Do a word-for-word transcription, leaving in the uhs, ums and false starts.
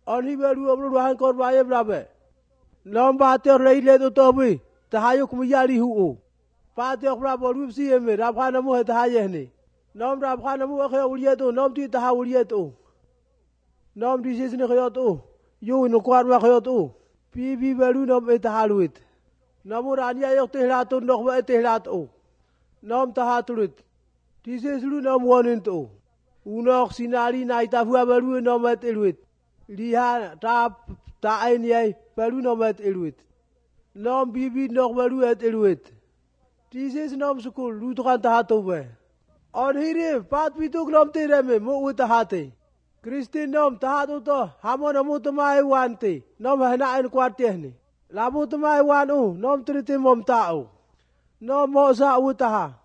Oni beru omlu ruhan kor baye brabe. Nom bate rei le to tobi. Tahayo kumiyali hu. Pate brabo rupsi eme rabkhana mu tahaye ne. Nom rabkhana mu khe ulieto nom ti taha ulieto. Nom di sisne khoyoto. Yo no kwar wa khoyoto. Pi bi beru nom etahaluit. Namu rania yok tehlato nok ba tehlato. Nom tahatulit. Di sislu nom woninto. Unok sinari na itafua beru nom eteluit. Liha ta ta ai beru nom eteluit. Nom bibi nok beru eteluit. Di sis nom sukul lutukan tahato be. On hiri pat pituk nom tereme mo utahate. Kristin nom tahato to hamon amu tumai wante. Nom hana en kwartehni. Lamu tumai wanu nom triti mom tao. Nom mo sa utaha.